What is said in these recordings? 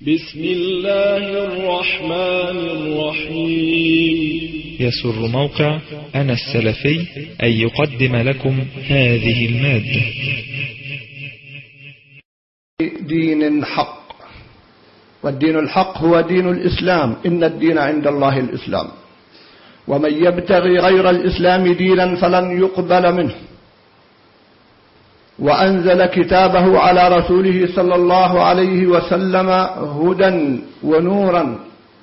بسم الله الرحمن الرحيم. يسر موقع أنا السلفي أن يقدم لكم هذه المادة. دين حق، والدين الحق هو دين الإسلام، إن الدين عند الله الإسلام، ومن يبتغي غير الإسلام دينا فلن يقبل منه. وأنزل كتابه على رسوله صلى الله عليه وسلم هدى ونورا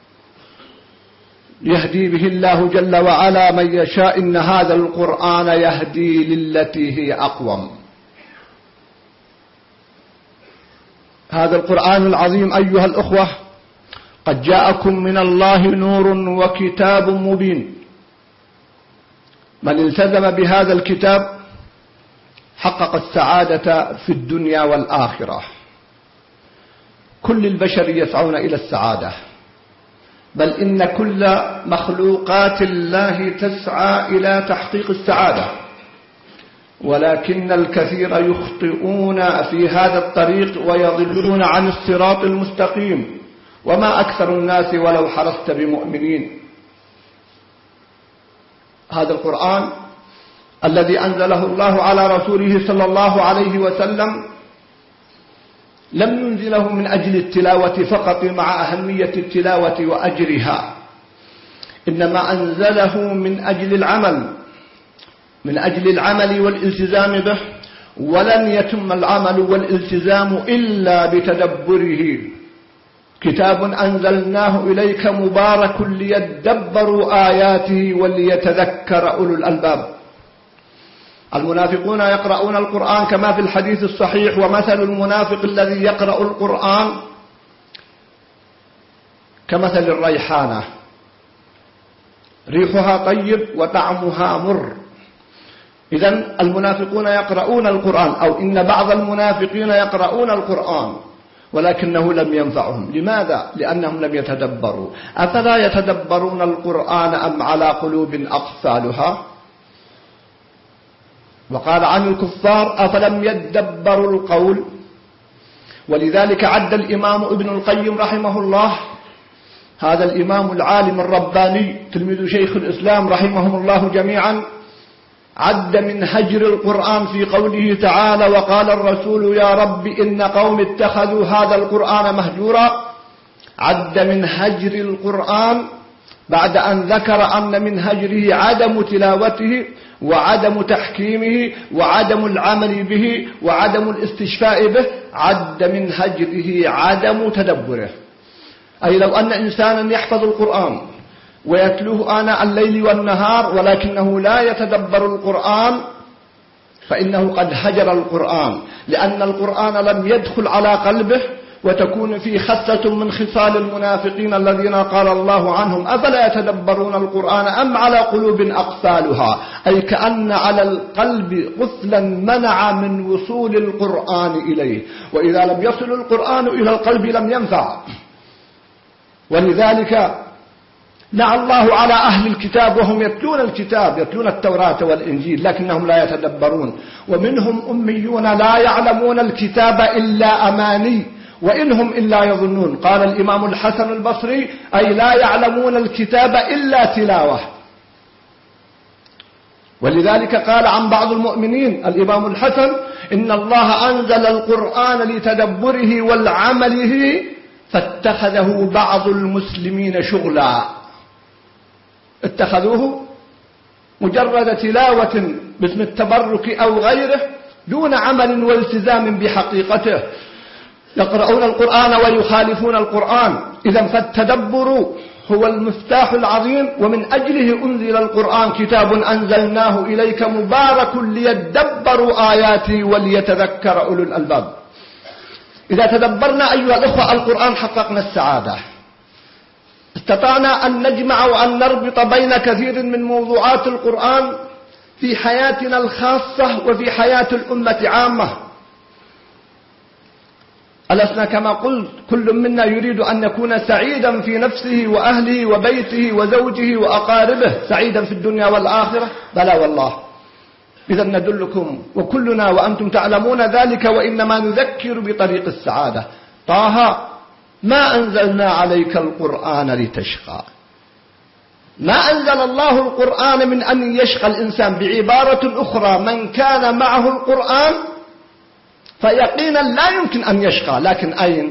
يهدي به الله جل وعلا من يشاء، إن هذا القرآن يهدي للتي هي أقوم. هذا القرآن العظيم أيها الأخوة قد جاءكم من الله نور وكتاب مبين. من التزم بهذا الكتاب حقق السعادة في الدنيا والآخرة. كل البشر يسعون إلى السعادة، بل إن كل مخلوقات الله تسعى إلى تحقيق السعادة، ولكن الكثير يخطئون في هذا الطريق ويضلون عن الصراط المستقيم، وما أكثر الناس ولو حرصت بمؤمنين. هذا القرآن الذي أنزله الله على رسوله صلى الله عليه وسلم لم ينزله من أجل التلاوة فقط مع أهمية التلاوة وأجرها، إنما أنزله من أجل العمل والالتزام به، ولن يتم العمل والالتزام إلا بتدبره. كتاب أنزلناه إليك مبارك ليدبروا آياته وليتذكر أولو الألباب. المنافقون يقرؤون القرآن كما في الحديث الصحيح، ومثل المنافق الذي يقرأ القرآن كمثل الريحانة، ريحها طيب وطعمها مر. إذن المنافقون يقرؤون القرآن، أو إن بعض المنافقين يقرؤون القرآن ولكنه لم ينفعهم. لماذا؟ لأنهم لم يتدبروا. أفلا يتدبرون القرآن أم على قلوب أقفالها؟ وقال عن الكفار أفلم يدبروا القول. ولذلك عد الإمام ابن القيم رحمه الله، هذا الإمام العالم الرباني تلميذ شيخ الإسلام رحمهم الله جميعا، عد من هجر القرآن في قوله تعالى وقال الرسول يا رب إن قوم اتخذوا هذا القرآن مهجورا. عد من هجر القرآن بعد أن ذكر أن من هجره عدم تلاوته وعدم تحكيمه وعدم العمل به وعدم الاستشفاء به، عد من هجره عدم تدبره. أي لو أن إنسانا يحفظ القرآن ويتلوه آناء الليل والنهار ولكنه لا يتدبر القرآن فإنه قد هجر القرآن، لأن القرآن لم يدخل على قلبه، وتكون في خصلة من خصال المنافقين الذين قال الله عنهم أفلا يتدبرون القرآن أم على قلوب أقفالها، أي كأن على القلب قفلا منع من وصول القرآن إليه، وإذا لم يصل القرآن إلى القلب لم ينفع. ولذلك نعى الله على أهل الكتاب وهم يتلون الكتاب، يتلون التوراة والإنجيل، لكنهم لا يتدبرون. ومنهم أميون لا يعلمون الكتاب إلا أماني وإنهم إلا يظنون. قال الإمام الحسن البصري أي لا يعلمون الكتاب إلا تلاوة. ولذلك قال عن بعض المؤمنين الإمام الحسن إن الله أنزل القرآن لتدبره والعمله فاتخذه بعض المسلمين شغلا. اتخذوه مجرد تلاوة باسم التبرك أو غيره دون عمل والتزام بحقيقته. يقرؤون القرآن ويخالفون القرآن. إذن فالتدبر هو المفتاح العظيم، ومن أجله أنزل القرآن كتاب أنزلناه إليك مبارك ليدبروا آياته وليتذكر أولو الألباب. إذا تدبرنا أيها الأخوة القرآن حققنا السعادة. استطعنا أن نجمع وأن نربط بين كثير من موضوعات القرآن في حياتنا الخاصة وفي حياة الأمة عامة. ألسنا كما قلت كل منا يريد أن يكون سعيدا في نفسه وأهله وبيته وزوجه وأقاربه، سعيدا في الدنيا والآخرة؟ بلى والله. إذا ندلكم وكلنا وأنتم تعلمون ذلك، وإنما نذكر بطريق السعادة. طه ما أنزلنا عليك القرآن لتشقى. ما أنزل الله القرآن من أن يشقى الإنسان. بعبارة أخرى، من كان معه القرآن فيقينا لا يمكن أن يشقى. لكن أين؟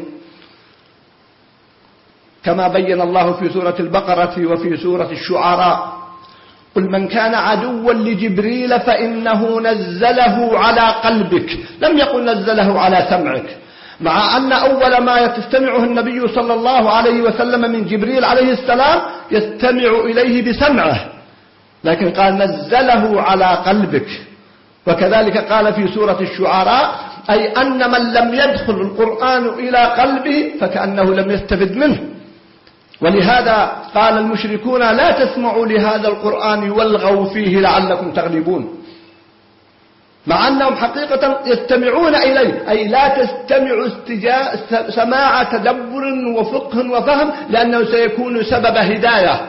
كما بين الله في سورة البقرة وفي سورة الشعراء: قل من كان عدوا لجبريل فإنه نزله على قلبك. لم يقل نزله على سمعك، مع أن أول ما تستمعه النبي صلى الله عليه وسلم من جبريل عليه السلام يستمع إليه بسمعه، لكن قال نزله على قلبك. وكذلك قال في سورة الشعراء: أي أن من لم يدخل القرآن إلى قلبه فكأنه لم يستفد منه. ولهذا قال المشركون: لا تسمعوا لهذا القرآن والغوا فيه لعلكم تغلبون. مع أنهم حقيقة يستمعون إليه، أي لا تستمعوا سماع تدبر وفقه وفهم، لأنه سيكون سبب هداية.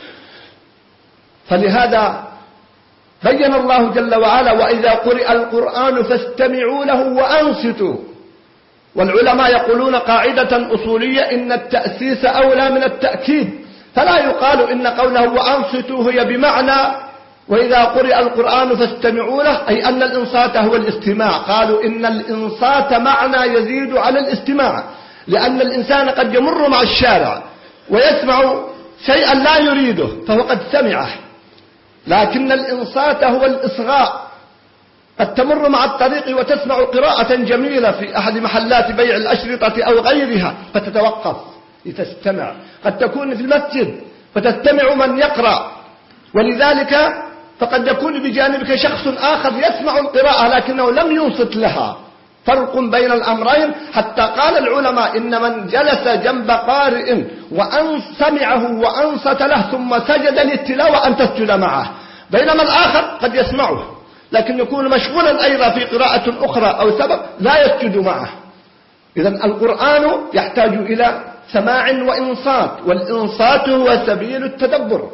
فلهذا بين الله جل وعلا: وإذا قرئ القرآن فاستمعوا له وأنصتوا. والعلماء يقولون قاعدة أصولية: إن التأسيس أولى من التأكيد. فلا يقال إن قوله وأنصتوا هي بمعنى وإذا قرئ القرآن فاستمعوا له، أي أن الإنصات هو الاستماع. قالوا إن الإنصات معنى يزيد على الاستماع، لأن الإنسان قد يمر مع الشارع ويسمع شيئا لا يريده فهو قد سمعه، لكن الإنصات هو الإصغاء. قد تمر مع الطريق وتسمع قراءة جميلة في أحد محلات بيع الأشرطة أو غيرها فتتوقف لتستمع. قد تكون في المسجد فتستمع من يقرأ، ولذلك فقد يكون بجانبك شخص آخر يسمع القراءة لكنه لم ينصت لها. فرق بين الأمرين، حتى قال العلماء: إن من جلس جنب قارئ سمعه وأنصت له ثم سجد للتلاوة أن تسجد معه، بينما الآخر قد يسمعه لكن يكون مشغولا أيضا في قراءة أخرى أو سبب لا يسجد معه. إذن القرآن يحتاج إلى سماع وإنصات، والإنصات هو سبيل التدبر،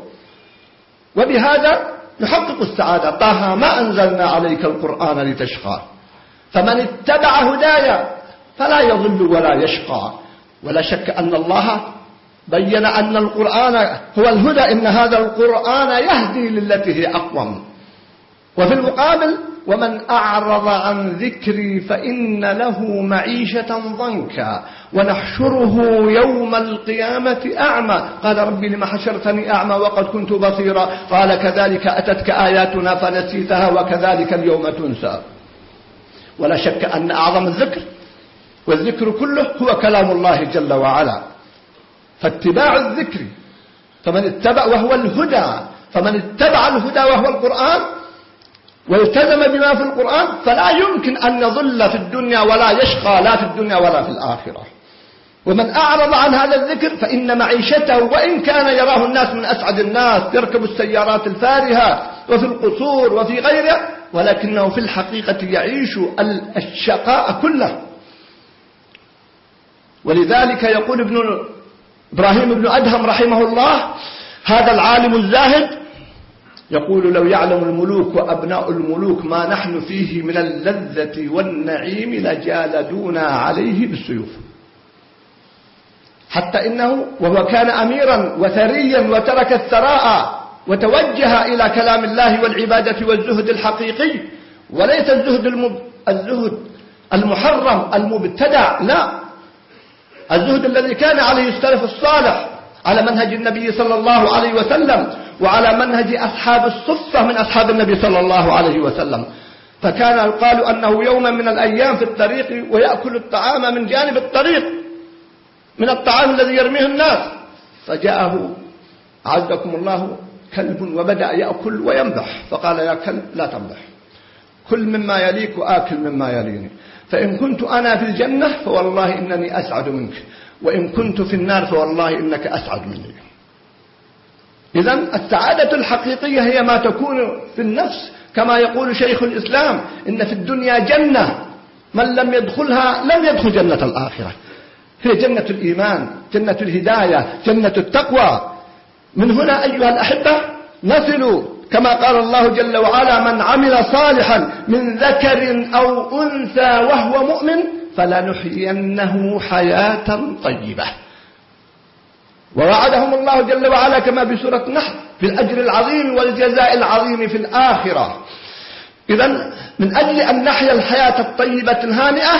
وبهذا نحقق السعادة. طه ما أنزلنا عليك القرآن لتشقى، فمن اتبع هدايا فلا يضل ولا يشقى. ولا شك أن الله بين أن القرآن هو الهدى، إن هذا القرآن يهدي للتي هي أقوم. وفي المقابل: ومن أعرض عن ذكري فإن له معيشة ضنكا ونحشره يوم القيامة أعمى قال ربي لما حشرتني أعمى وقد كنت بصيرا قال كذلك أتتك آياتنا فنسيتها وكذلك اليوم تنسى. ولا شك أن أعظم الذكر، والذكر كله هو كلام الله جل وعلا، فاتباع الذكر فمن اتبع وهو الهدى، فمن اتبع الهدى وهو القرآن والتزم بما في القرآن فلا يمكن أن يضل في الدنيا ولا يشقى لا في الدنيا ولا في الآخرة. ومن أعرض عن هذا الذكر فإن معيشته، وإن كان يراه الناس من أسعد الناس يركب السيارات الفارهة وفي القصور وفي غيره، ولكنه في الحقيقة يعيش الشقاء كله. ولذلك يقول إبراهيم بن أدهم رحمه الله هذا العالم الزاهد يقول: لو يعلم الملوك وأبناء الملوك ما نحن فيه من اللذة والنعيم لجالدونا عليه بالسيوف. حتى إنه وهو كان أميرا وثريا وترك الثراء وتوجه إلى كلام الله والعبادة والزهد الحقيقي، وليس الزهد المحرم المبتدع، لا، الزهد الذي كان عليه السلف الصالح على منهج النبي صلى الله عليه وسلم وعلى منهج أصحاب الصفة من أصحاب النبي صلى الله عليه وسلم. فكان يقال أنه يوما من الأيام في الطريق ويأكل الطعام من جانب الطريق من الطعام الذي يرميه الناس، فجاءه عزكم الله كلب وبدأ يأكل وينبح، فقال: يا كلب لا تنبح، كل مما يليك وآكل مما يليني، فإن كنت أنا في الجنة فوالله إنني أسعد منك، وإن كنت في النار فوالله إنك أسعد مني. إذن السعادة الحقيقية هي ما تكون في النفس، كما يقول شيخ الإسلام: إن في الدنيا جنة من لم يدخلها لم يدخل جنة الآخرة. هي جنة الإيمان، جنة الهداية، جنة التقوى. من هنا أيها الأحبة نصل كما قال الله جل وعلا: من عمل صالحا من ذكر أو أنثى وهو مؤمن فلنحيينه حياة طيبة. ووعدهم الله جل وعلا كما في سورة النحل بالأجر العظيم والجزاء العظيم في الآخرة. إذن من أجل أن نحيا الحياة الطيبة الهانئة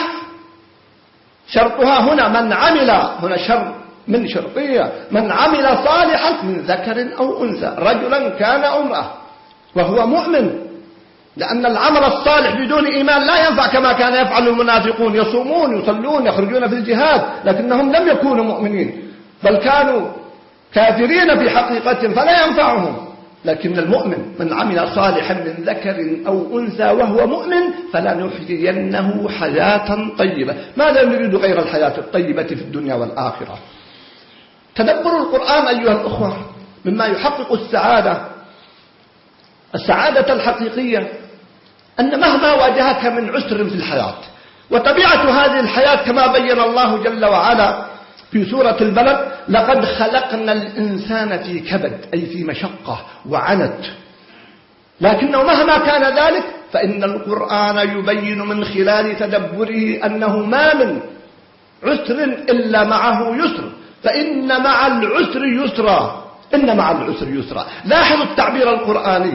شرطها هنا من عمل، هنا شرط من شرطية، من عمل صالحا من ذكر أو أنثى رجلا كان أو امرأة وهو مؤمن، لأن العمل الصالح بدون إيمان لا ينفع كما كان يفعل المنافقون، يصومون يصلون يخرجون في الجهاد لكنهم لم يكونوا مؤمنين بل كانوا كافرين في حقيقتهم فلا ينفعهم. لكن المؤمن من عمل صالحا من ذكر أو أنثى وهو مؤمن فلنحيينه حياة طيبة. ماذا نريد غير الحياة الطيبة في الدنيا والآخرة؟ تدبر القرآن أيها الأخوة مما يحقق السعادة الحقيقية، أن مهما واجهك من عسر في الحياة، وطبيعة هذه الحياة كما بين الله جل وعلا في سورة البلد: لقد خلقنا الإنسان في كبد، أي في مشقة وعنت، لكنه مهما كان ذلك فإن القرآن يبين من خلال تدبره أنه ما من عسر إلا معه يسر، فإن مع العسر يسرا، إن مع العسر يسرا. لاحظوا التعبير القرآني،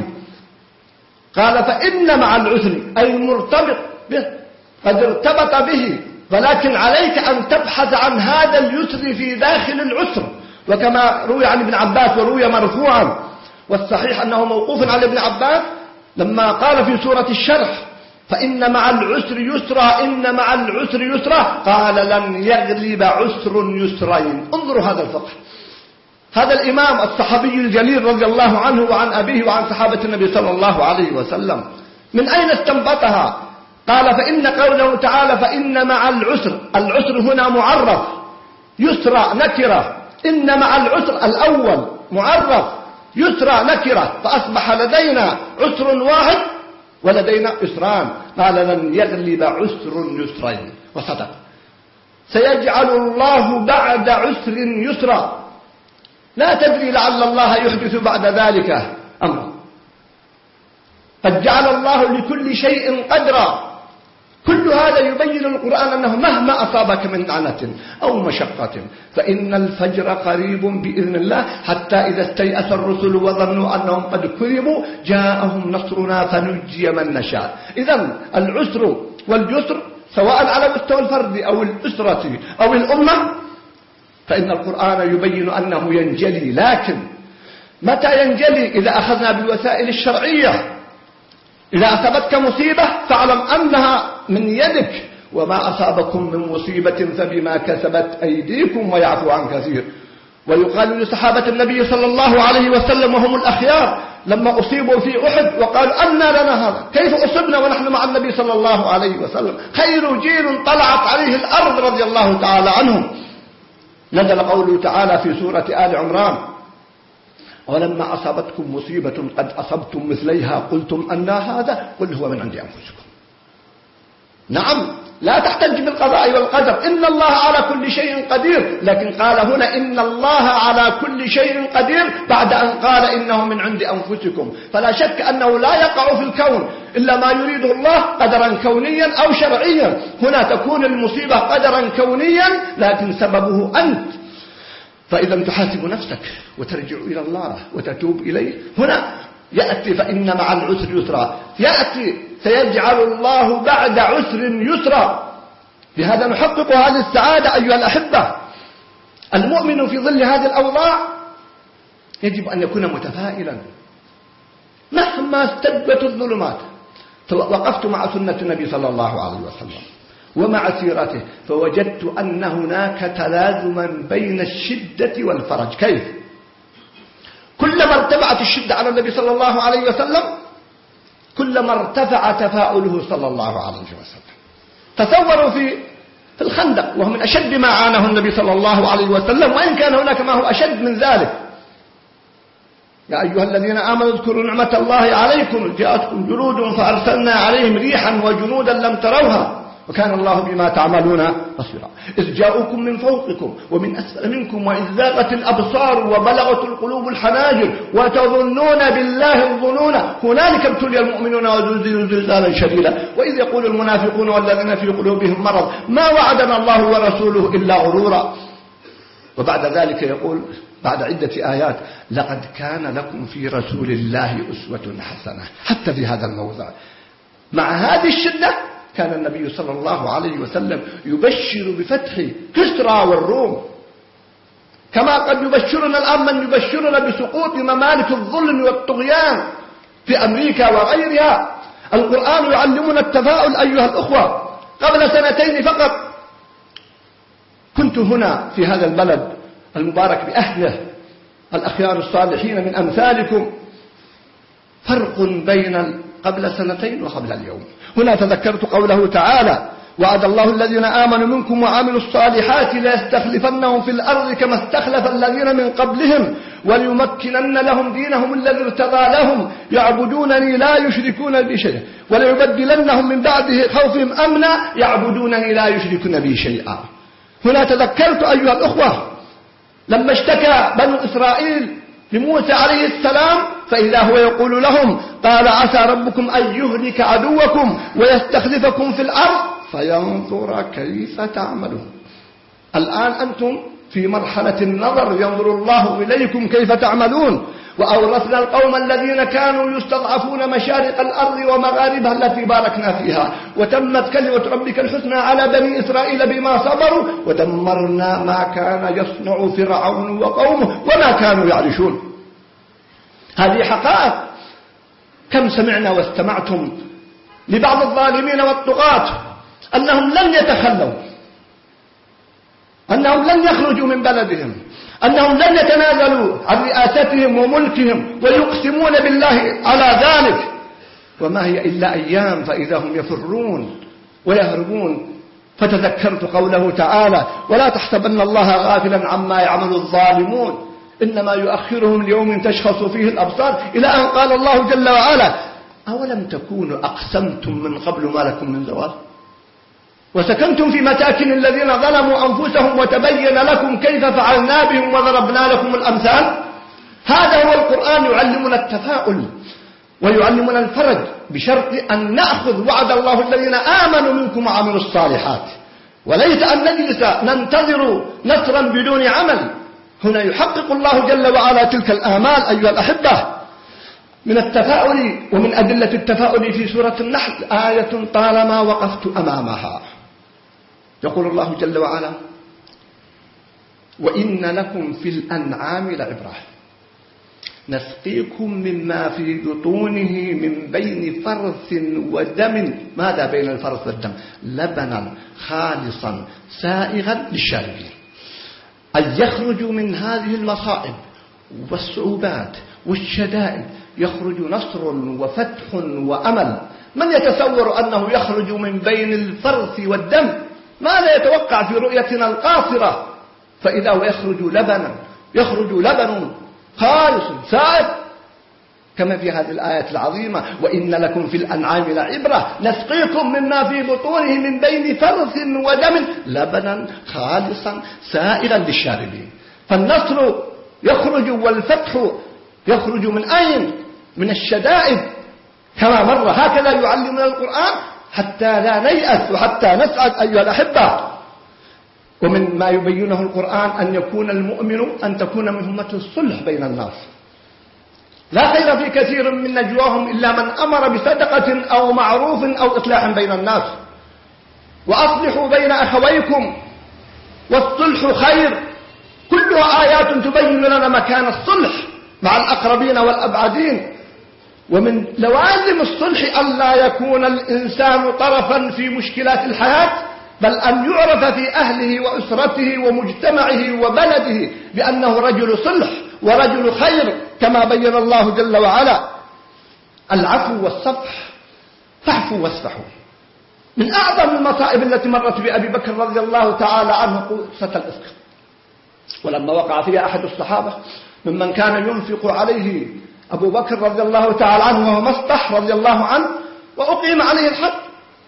قال فإن مع العسر أي مرتبط به، قد ارتبط به، ولكن عليك أن تبحث عن هذا اليسر في داخل العسر. وكما روي عن ابن عباس وروي مرفوعا، والصحيح أنه موقوف على ابن عباس لما قال في سورة الشرح: فإن مع العسر يسرا، إن مع العسر يسرا، قال لن يغلب عسر يسرين. انظروا هذا الفقه. هذا الإمام الصحابي الجليل رضي الله عنه وعن أبيه وعن صحابة النبي صلى الله عليه وسلم من أين استنبطها؟ قال: فإن قوله تعالى فإن مع العسر، العسر هنا معرف، يسرى نكرة، إن مع العسر الأول معرف، يسرى نكرة، فأصبح لدينا عسر واحد ولدينا يسران. قال لن يغلب عسر يسرين، وصدق. سيجعل الله بعد عسر يسرا، لا تدري لعل الله يحدث بعد ذلك أمرا. قد جعل الله لكل شيء قدرا. كل هذا يبين القرآن أنه مهما أصابك من عنة أو مشقة فإن الفجر قريب بإذن الله، حتى إذا استيأس الرسل وظنوا أنهم قد كذبوا جاءهم نصرنا فنجي من نشاء. إذن العسر واليسر سواء على مستوى الفرد أو الأسرة أو الأمة فإن القرآن يبين أنه ينجلي. لكن متى ينجلي؟ إذا أخذنا بالوسائل الشرعية. إذا أصابتك مصيبة فاعلم أنها من يدك، وما أصابكم من مصيبة فبما كسبت أيديكم ويعفو عن كثير. ويقال لصحابة النبي صلى الله عليه وسلم وهم الأخيار لما أصيبوا في أحد وقالوا أنى لنا هذا، كيف أصبنا ونحن مع النبي صلى الله عليه وسلم خير جيل طلعت عليه الأرض رضي الله تعالى عنهم. نزل قوله تعالى في سورة آل عمران: ولما أصابتكم مصيبة قد أصبتم مثليها قلتم أنى هذا قل هو من عند أنفسكم. نعم، لا تحتج بالقضاء والقدر، إن الله على كل شيء قدير، لكن قال هنا إن الله على كل شيء قدير بعد أن قال إنه من عند أنفسكم. فلا شك أنه لا يقع في الكون إلا ما يريده الله قدرا كونيا أو شرعيا. هنا تكون المصيبة قدرا كونيا لكن سببه أنت. فإذا تحاسب نفسك وترجع إلى الله وتتوب إليه. هنا يأتي فإن مع العسر يسرا، يأتي سيجعل الله بعد عسر يسرا. بهذا نحقق هذه السعادة أيها الأحبة. المؤمن في ظل هذه الأوضاع يجب أن يكون متفائلا مهما استجبت الظلمات. وقفت مع سنة النبي صلى الله عليه وسلم ومع سيرته فوجدت أن هناك تلازما بين الشدة والفرج. كيف؟ كلما ارتفعت الشدة على النبي صلى الله عليه وسلم كلما ارتفع تفاؤله صلى الله عليه وسلم. تصوروا في الخندق وهو من أشد ما عانه النبي صلى الله عليه وسلم، وإن كان هناك ما هو أشد من ذلك. يا أيها الذين آمنوا اذكروا نعمة الله عليكم جاءتكم جنود فأرسلنا عليهم ريحا وجنودا لم تروها وكان الله بما تعملون بصيرا. إذ جاءوكم من فوقكم ومن أسفل منكم وإذ زاغت الأبصار وبلغت القلوب الحناجر وتظنون بالله الظنون هنالك ابتلي المؤمنون وزلزلوا زلزالا شديدا وإذ يقول المنافقون والذين في قلوبهم مرض ما وعدنا الله ورسوله إلا غرورا. وبعد ذلك يقول بعد عدة آيات لقد كان لكم في رسول الله أسوة حسنة. حتى في هذا الموضع مع هذه الشدة كان النبي صلى الله عليه وسلم يبشر بفتح كسرى والروم، كما قد يبشرنا الآن من يبشرنا بسقوط ممالك الظلم والطغيان في أمريكا وغيرها. القرآن يعلمنا التفاؤل أيها الأخوة. قبل 2 فقط كنت هنا في هذا البلد المبارك بأهله الأخيار الصالحين من أمثالكم. فرق بين قبل 2 وقبل اليوم. هنا تذكرت قوله تعالى وعد الله الذين آمنوا منكم وعملوا الصالحات ليستخلفنهم في الأرض كما استخلف الذين من قبلهم وليمكنن لهم دينهم الذي ارتضى لهم يعبدونني لا يشركون بي شيئا وليبدلنهم من بعده خوفهم أمنا يعبدونني لا يشركون بي شيئا. هنا تذكرت أيها الأخوة لما اشتكى بنو إسرائيل لموسى عليه السلام فإذا هو يقول لهم قال عسى ربكم أن يهلك عدوكم ويستخلفكم في الأرض فينظر كيف تعملون. الآن أنتم في مرحلة النظر ينظر الله إليكم كيف تعملون. وأورثنا القوم الذين كانوا يستضعفون مشارق الأرض ومغاربها التي باركنا فيها وتمت كلمة ربك الحسنى على بني إسرائيل بما صبروا ودمرنا ما كان يصنع فرعون وقومه وما كانوا يعرشون. هذه حقائق. كم سمعنا واستمعتم لبعض الظالمين والطغاة أنهم لن يتخلوا، أنهم لن يخرجوا من بلدهم، أنهم لن يتنازلوا عن رئاستهم وملكهم ويقسمون بالله على ذلك. وما هي إلا أيام فإذا هم يفرون ويهربون. فتذكرت قوله تعالى ولا تحسبن الله غافلا عما يعمل الظالمون إنما يؤخرهم ليوم تشخص فيه الأبصار إلى أن قال الله جل وعلا أولم تكونوا أقسمتم من قبل ما لكم من زوال وسكنتم في مساكن الذين ظلموا أنفسهم وتبين لكم كيف فعلنا بهم وضربنا لكم الأمثال. هذا هو القرآن يعلمنا التفاؤل ويعلمنا الفرج بشرط أن نأخذ وعد الله الذين آمنوا منكم وعملوا الصالحات وليس أن نجلس ننتظر نصرا بدون عمل. هنا يحقق الله جل وعلا تلك الآمال أيها الأحبة. من التفاؤل ومن أدلة التفاؤل في سورة النحل آية طالما وقفت أمامها يقول الله جل وعلا وإن لكم في الأنعام لعبرة نسقيكم مما في بطونه من بين فرث ودم. ماذا بين الفرث والدم؟ لبنا خالصا سائغا للشاربين. أن يخرج من هذه المصائب والصعوبات والشدائد يخرج نصر وفتح وأمل. من يتصور أنه يخرج من بين الفرث والدم؟ ماذا يتوقع في رؤيتنا القاصرة؟ فإذا هو يخرج لبن خالص سائغ كما في هذه الآية العظيمة وإن لكم في الأنعام لعبرة نسقيكم مما في بطونه من بين فرث ودم لبنا خالصا سائغا للشاربين. فالنصر يخرج والفتح يخرج من أين؟ من الشدائد كما مر. هكذا يعلمنا القرآن حتى لا نيأس وحتى نسعد أيها الأحبة. ومن ما يبينه القرآن أن يكون المؤمن أن تكون مهمة الصلح بين الناس. لا خير في كثير من نجواهم إلا من أمر بصدقة أو معروف أو إصلاح بين الناس. وأصلحوا بين أخويكم والصلح خير. كلها آيات تبين لنا مكان الصلح مع الأقربين والأبعدين. ومن لوازم الصلح ألا يكون الإنسان طرفا في مشكلات الحياة بل أن يعرف في أهله وأسرته ومجتمعه وبلده بأنه رجل صلح ورجل خير كما بين الله جل وعلا. العفو والصفح فاعفوا واصفحوا. من أعظم المصائب التي مرت بأبي بكر رضي الله تعالى عنه قصة الإفك. ولما وقع فيها أحد الصحابة ممن كان ينفق عليه أبو بكر رضي الله تعالى عنه وهو مصطح رضي الله عنه وأقيم عليه الحد أقصى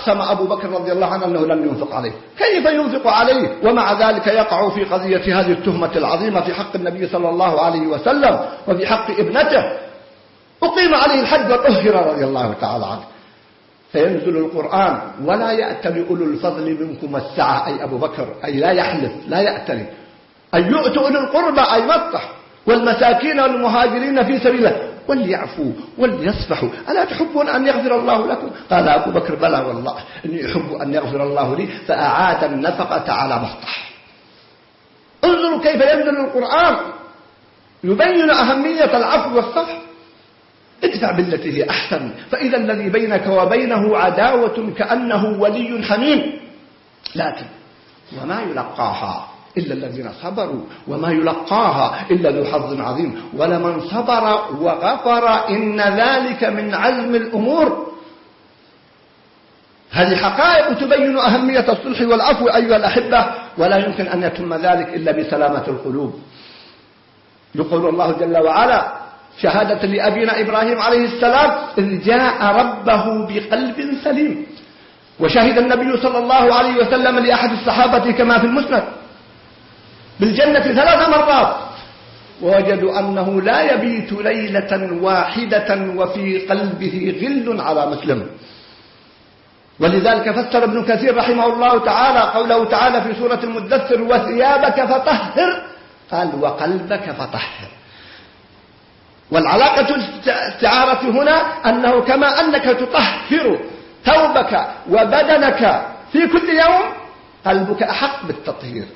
أقسم أبو بكر رضي الله عنه أنه لم ينفق عليه. كيف ينفق عليه ومع ذلك يقع في قضية هذه التهمة العظيمة في حق النبي صلى الله عليه وسلم وفي حق ابنته؟ أقيم عليه الحد وطهر رضي الله تعالى عنه. فينزل القرآن: ولا يأتل أولو الفضل منكم السعة، أي أبو بكر، أي لا يحلف، لا يأتل، أي يؤتوا أولي القربى، أي مفتح، والمساكين والمهاجرين في سبيله، وليعفوا وليصفحوا، ألا تحبون أن يغفر الله لكم؟ قال أبو بكر: بلى والله إني أحب أن يغفر الله لي، فأعاد النفقة على مفتح. انظروا كيف ينزل القرآن يبين أهمية العفو والصفح. ادفع بالتي هي أحسن، فإذا الذي بينك وبينه عداوة كأنه ولي حميم. لكن وما يلقاها إلا الذين صبروا وما يلقاها إلا ذو حظ عظيم، ولمن صبر وغفر إن ذلك من عزم الأمور. هذه حقائق تبين أهمية الصلح والعفو أيها الأحبة، ولا يمكن أن يتم ذلك إلا بسلامة القلوب. يقول الله جل وعلا شهادة لأبينا إبراهيم عليه السلام: إذ جاء ربه بقلب سليم. وشهد النبي صلى الله عليه وسلم لأحد الصحابة كما في المسند بالجنة 3 مرات، ووجدوا أنه لا يبيت ليلة واحدة وفي قلبه غل على مسلم. ولذلك فسر ابن كثير رحمه الله تعالى قوله تعالى في سورة المدثر: وثيابك فطهر، قال وقلبك فطهر. والعلاقة الاستعارة هنا أنه كما أنك تطهر ثوبك وبدنك في كل يوم، قلبك أحق بالتطهير.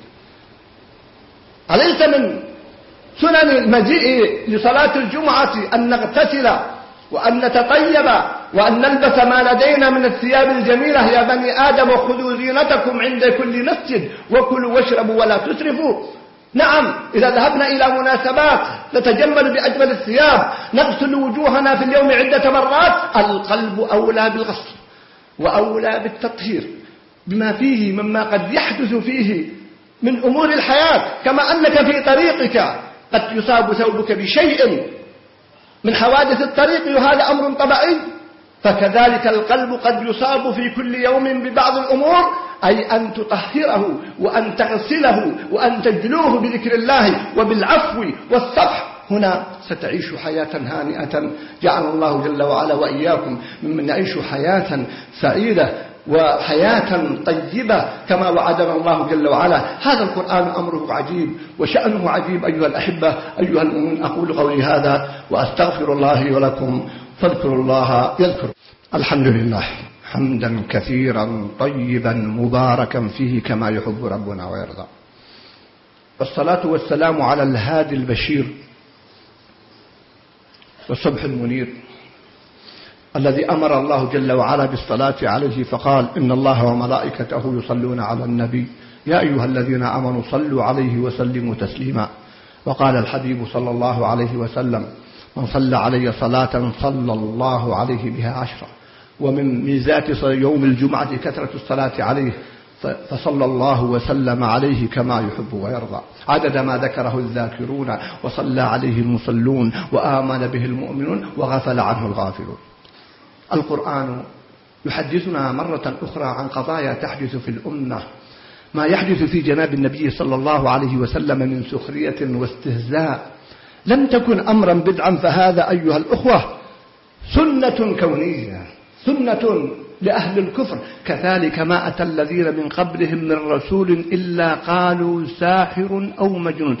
أليس من سنن المجيء لصلاة الجمعة أن نغتسل وأن نتطيب وأن نلبس ما لدينا من الثياب الجميلة؟ يا بني آدم خذوا زينتكم عند كل مسجد وكلوا واشربوا ولا تسرفوا. نعم، إذا ذهبنا إلى مناسبات نتجمل بأجمل الثياب، نغسل وجوهنا في اليوم عدة مرات. القلب أولى بالغسل وأولى بالتطهير بما فيه مما قد يحدث فيه من أمور الحياة. كما أنك في طريقك قد يصاب ثوبك بشيء من حوادث الطريق وهذا أمر طبيعي، فكذلك القلب قد يصاب في كل يوم ببعض الأمور، أي أن تطهره وأن تغسله وأن تجلوه بذكر الله وبالعفو والصفح. هنا ستعيش حياة هانئة، جعل الله جل وعلا وإياكم ممن يعيش حياة سعيدة وحياة طيبة كما وعدنا الله جل وعلا. هذا القرآن أمره عجيب وشأنه عجيب أيها الأحبة أيها المؤمنون. أقول قولي هذا وأستغفر الله لي ولكم، فاذكروا الله يذكر. الحمد لله حمدا كثيرا طيبا مباركا فيه كما يحب ربنا ويرضى، والصلاة والسلام على الهادي البشير والصبح المنير الذي أمر الله جل وعلا بالصلاة عليه فقال: إن الله وملائكته يصلون على النبي يا أيها الذين آمنوا صلوا عليه وسلموا تسليما. وقال الحبيب صلى الله عليه وسلم: من صلى علي صلاة صلى الله عليه بها 10. ومن ميزات يوم الجمعة كثرة الصلاة عليه، فصلى الله وسلم عليه كما يحب ويرضى، عدد ما ذكره الذاكرون وصلى عليه المصلون وآمن به المؤمنون وغفل عنه الغافلون. القرآن يحدثنا مرة أخرى عن قضايا تحدث في الأمة، ما يحدث في جناب النبي صلى الله عليه وسلم من سخرية واستهزاء لم تكن أمرا بدعا، فهذا أيها الأخوة سنة كونية، سنة لأهل الكفر. كذلك ما أتى الذين من قبلهم من رسول إلا قالوا ساحر أو مجنون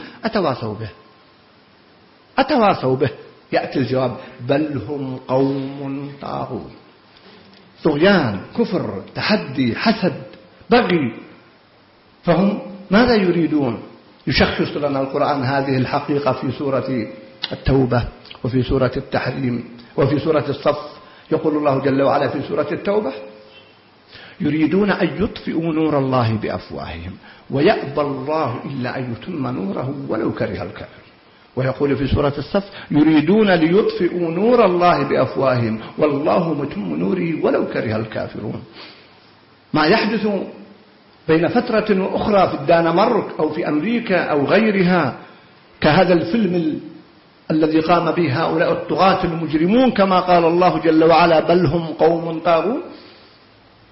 أتواصوا به. يأتي الجواب: بل هم قوم طاغون. طغيان، كفر، تحدي، حسد، بغي. فهم ماذا يريدون؟ يشخص لنا القرآن هذه الحقيقة في سورة التوبة وفي سورة التحريم وفي سورة الصف. يقول الله جل وعلا في سورة التوبة: يريدون أن يطفئوا نور الله بأفواههم ويأبى الله إلا أن يتم نوره ولو كره الكافرون. ويقول في سورة الصف: يريدون ليطفئوا نور الله بأفواههم والله متم نوره ولو كره الكافرون. ما يحدث بين فترة وأخرى في الدنمارك أو في أمريكا أو غيرها كهذا الفيلم الذي قام به هؤلاء الطغاة المجرمون كما قال الله جل وعلا: بل هم قوم طاغون.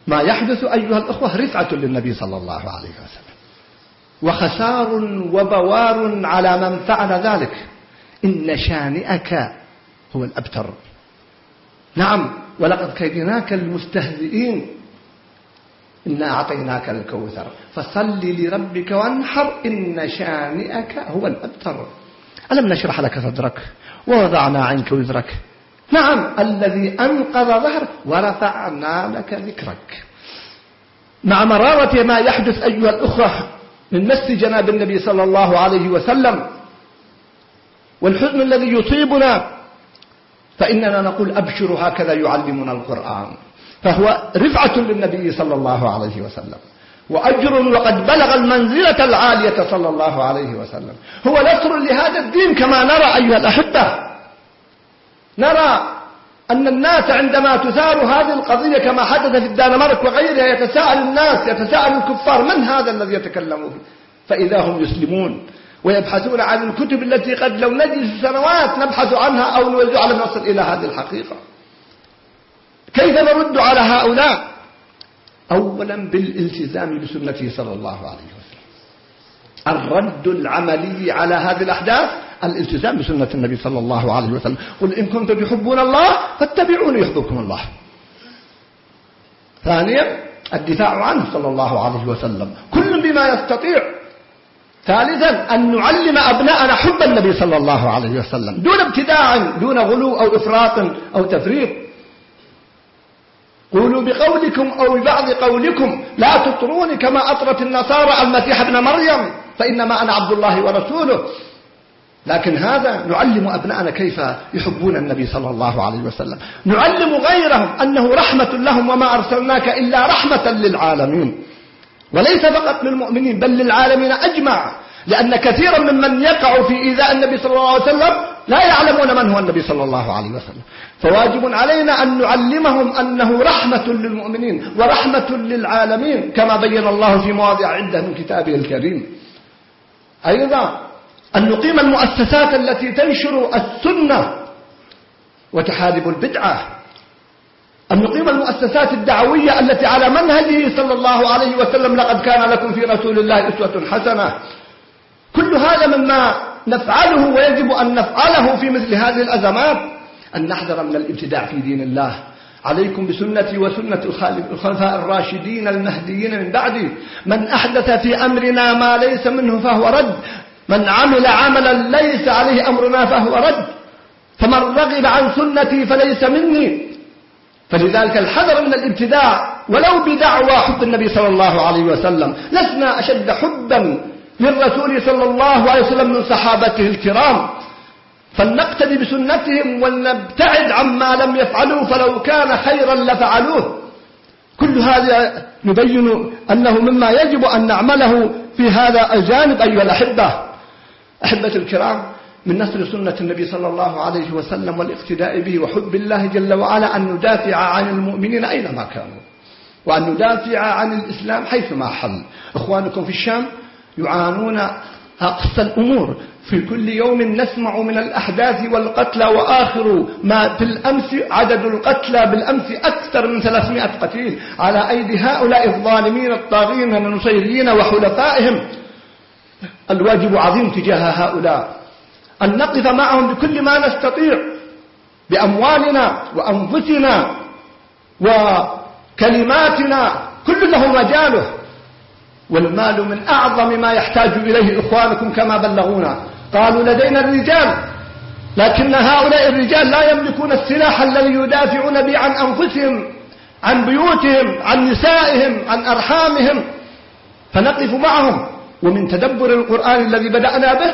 ما يحدث أيها الأخوة رفعة للنبي صلى الله عليه وسلم، وخسار وبوار على من فعل ذلك. إن شانئك هو الأبتر. نعم، ولقد كيدناك المستهزئين، إنا أعطيناك الكوثر فصل لربك وانحر إن شانئك هو الأبتر. ألم نشرح لك صدرك ووضعنا عنك وزرك. نعم، الذي أنقذ ظهرك ورفعنا لك ذكرك. مع مرارة ما يحدث أيها الأخوة من مس جناب النبي صلى الله عليه وسلم والحزن الذي يصيبنا، فإننا نقول أبشروا، هكذا يعلمنا القرآن. فهو رفعة للنبي صلى الله عليه وسلم وأجر، وقد بلغ المنزلة العالية صلى الله عليه وسلم. هو نصر لهذا الدين كما نرى أيها الأحبة. نرى أن الناس عندما تثار هذه القضية كما حدث في الدنمارك وغيرها يتساءل الناس، يتساءل الكفار من هذا الذي يتكلم فيه، فإذا هم يسلمون ويبحثون عن الكتب التي قد لو نجلس سنوات نبحث عنها أو نوزع على نصل إلى هذه الحقيقة. كيف نرد على هؤلاء؟ أولا بالالتزام بسنته صلى الله عليه وسلم. الرد العملي على هذه الأحداث الالتزام بسنة النبي صلى الله عليه وسلم. قل إن كنتم تحبون الله فاتبعوني يحببكم الله. ثانيا الدفاع عنه صلى الله عليه وسلم كل بما يستطيع. ثالثا أن نعلم أبناءنا حب النبي صلى الله عليه وسلم دون ابتداع، دون غلو أو إفراط أو تفريط. قولوا بقولكم أو ببعض قولكم لا تطروني كما أطرت النصارى المسيح ابن مريم، فإنما أنا عبد الله ورسوله. لكن هذا نعلم أبناءنا كيف يحبون النبي صلى الله عليه وسلم. نعلم غيرهم أنه رحمة لهم، وما أرسلناك إلا رحمة للعالمين، وليس فقط للمؤمنين بل للعالمين أجمع. لأن كثيرا ممن يقع في إيذاء النبي صلى الله عليه وسلم لا يعلمون من هو النبي صلى الله عليه وسلم. فواجب علينا أن نعلمهم أنه رحمة للمؤمنين ورحمة للعالمين كما بين الله في مواضع عدة من كتابه الكريم. أيضا أن نقيم المؤسسات التي تنشر السنة وتحارب البدعة، أن نقيم المؤسسات الدعوية التي على منهجه صلى الله عليه وسلم لقد كان لكم في رسول الله أسوة حسنة. كل هذا مما نفعله ويجب أن نفعله في مثل هذه الأزمات. أن نحذر من الابتداع في دين الله. عليكم بسنتي وسنة الخلفاء الراشدين المهديين من بعدي. من أحدث في أمرنا ما ليس منه فهو رد، من عمل عملا ليس عليه أمرنا فهو رد، فمن رغب عن سنتي فليس مني. فلذلك الحذر من الابتداع ولو بدعوى حب النبي صلى الله عليه وسلم. لسنا أشد حبا للرسول صلى الله عليه وسلم من صحابته الكرام، فلنقتدي بسنتهم ولنبتعد عما لم يفعلوه، فلو كان خيرا لفعلوه. كل هذا نبين أنه مما يجب أن نعمله في هذا الجانب أيها الأحبة. أحبة الكرام، من نصر سنة النبي صلى الله عليه وسلم والاقتداء به وحب الله جل وعلا أن ندافع عن المؤمنين أينما كانوا، وأن ندافع عن الإسلام حيثما حل. إخوانكم في الشام يعانون أقصى الأمور. في كل يوم نسمع من الأحداث والقتلى، وآخر ما في الأمس عدد القتلى بالأمس أكثر من 300 قتيل على أيدي هؤلاء الظالمين الطاغين من النصيريين وحلفائهم. الواجب عظيم تجاه هؤلاء أن نقف معهم بكل ما نستطيع بأموالنا وأنفسنا وكلماتنا، كل له مجاله. والمال من أعظم ما يحتاج إليه إخوانكم كما بلغونا. قالوا لدينا الرجال، لكن هؤلاء الرجال لا يملكون السلاح الذي يدافعون به عن أنفسهم، عن بيوتهم، عن نسائهم، عن أرحامهم. فنقف معهم. ومن تدبر القرآن الذي بدأنا به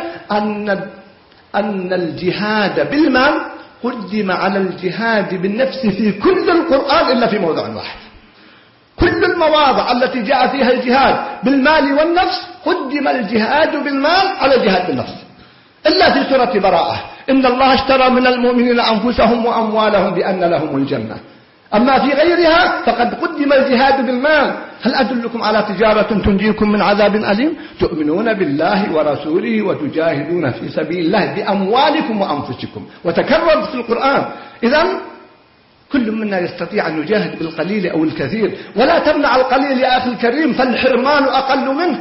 أن الجهاد بالمال قدم على الجهاد بالنفس في كل القرآن إلا في موضع واحد. كل المواضع التي جاء فيها الجهاد بالمال والنفس قدم الجهاد بالمال على الجهاد بالنفس، إلا في سورة براءة: إن الله اشترى من المؤمنين أنفسهم وأموالهم بأن لهم الجنة. أما في غيرها فقد قدم الجهاد بالمال. هل أدلكم على تجارة تنجيكم من عذاب أليم؟ تؤمنون بالله ورسوله وتجاهدون في سبيل الله بأموالكم وأنفسكم. وتكررت في القرآن. إذن كل منا يستطيع أن يجاهد بالقليل أو الكثير، ولا تمنع القليل يا أخي الكريم، فالحرمان أقل منه.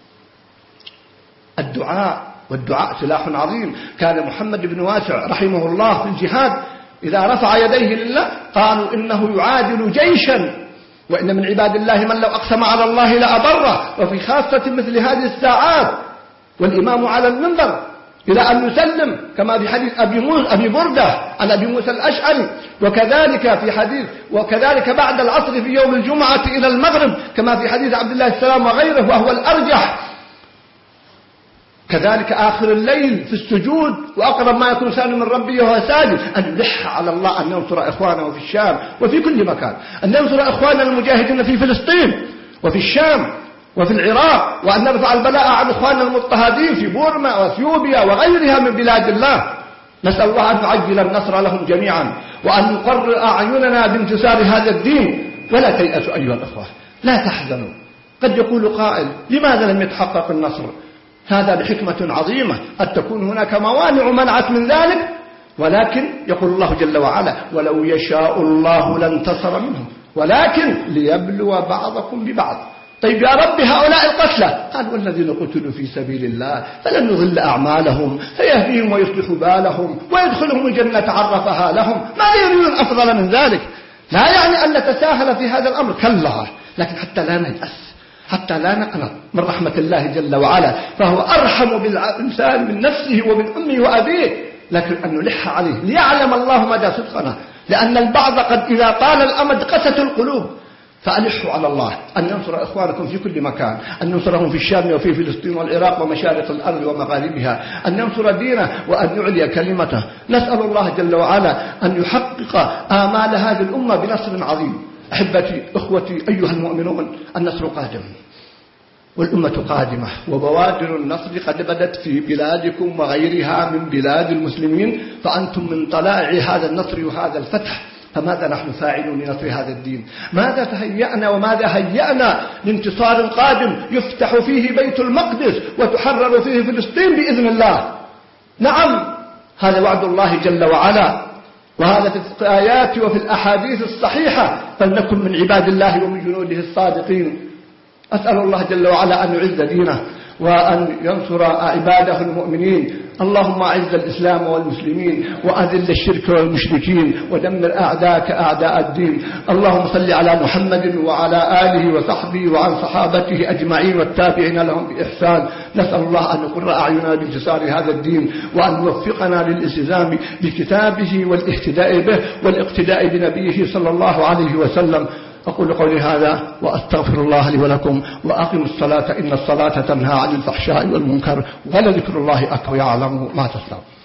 والدعاء سلاح عظيم. كان محمد بن واسع رحمه الله في الجهاد إذا رفع يديه لله قالوا إنه يعادل جيشا، وإن من عباد الله من لو أقسم على الله لأبره. وفي خاصة مثل هذه الساعات والإمام على المنبر إلى أن يسلم، كما في حديث أبي بردة عن أبي موسى الأشعري، وكذلك بعد العصر في يوم الجمعة إلى المغرب، كما في حديث عبد الله السلام وغيره وهو الأرجح. كذلك آخر الليل في السجود، وأقرب ما يكون الإنسان من ربه وهو ساجد، أن يلح على الله أن ينصر إخوانه في الشام وفي كل مكان، أن ينصر إخواننا المجاهدين في فلسطين وفي الشام وفي العراق، وأن نرفع البلاء عن إخواننا المضطهدين في بورما وأثيوبيا وغيرها من بلاد الله. نسأل الله أن يعجل النصر لهم جميعا، وأن يقرر أعيننا بانتصار هذا الدين. ولا تيأسوا أيها الأخوة، لا تحزنوا. قد يقول قائل لماذا لم يتحقق النصر؟ هذا لحكمة عظيمة، قد تكون هناك موانع منعت من ذلك، ولكن يقول الله جل وعلا ولو يشاء الله لانتصر منهم ولكن ليبلو بعضكم ببعض. طيب يا رب هؤلاء القتلى، قال والذين قتلوا في سبيل الله فلن يضل أعمالهم فيهديهم ويصلح بالهم ويدخلهم الجنة عرفها لهم. ماذا يريدون أفضل من ذلك؟ لا يعني أن نتساهل في هذا الأمر، كلا، لكن حتى لا نيأس، حتى لا نقنط من رحمة الله جل وعلا، فهو أرحم بالإنسان من نفسه ومن أمه وأبيه، لكن أن نلح عليه ليعلم الله مدى صدقنا، لأن البعض قد إذا طال الأمد قست القلوب. فألحوا على الله أن ينصر إخوانكم في كل مكان، أن ينصرهم في الشام وفي فلسطين والعراق ومشارق الأرض ومغاربها، أن ينصر دينه وأن يعلي كلمته. نسأل الله جل وعلا أن يحقق آمال هذه الأمة بنصر عظيم. أحبتي أخوتي أيها المؤمنون، النصر قادم والأمة قادمة، وبوادر النصر قد بدت في بلادكم وغيرها من بلاد المسلمين، فأنتم من طلائع هذا النصر وهذا الفتح. فماذا نحن فاعلون لنصر هذا الدين؟ ماذا تهيأنا وماذا هيأنا لانتصار قادم يفتح فيه بيت المقدس وتحرر فيه فلسطين بإذن الله؟ نعم، هذا وعد الله جل وعلا، وهذا في الآيات وفي الأحاديث الصحيحة، فلنكن من عباد الله ومن جنوده الصادقين. أسأل الله جل وعلا أن يعز دينه وأن ينصر عباده المؤمنين. اللهم أعز الإسلام والمسلمين وأذل الشرك والمشركين ودمر أعداءك أعداء الدين. اللهم صل على محمد وعلى آله وصحبه وعن صحابته أجمعين والتابعين لهم بإحسان. نسأل الله أن يقر أعيننا بانتصار هذا الدين، وأن يوفقنا للالتزام بكتابه والاهتداء به والاقتداء بنبيه صلى الله عليه وسلم. أقول قولي هذا وأستغفر الله لي ولكم، وأقم الصلاة إن الصلاة تنهى عن الفحشاء والمنكر، ولذكر الله أكبر يعلم ما تصنعون.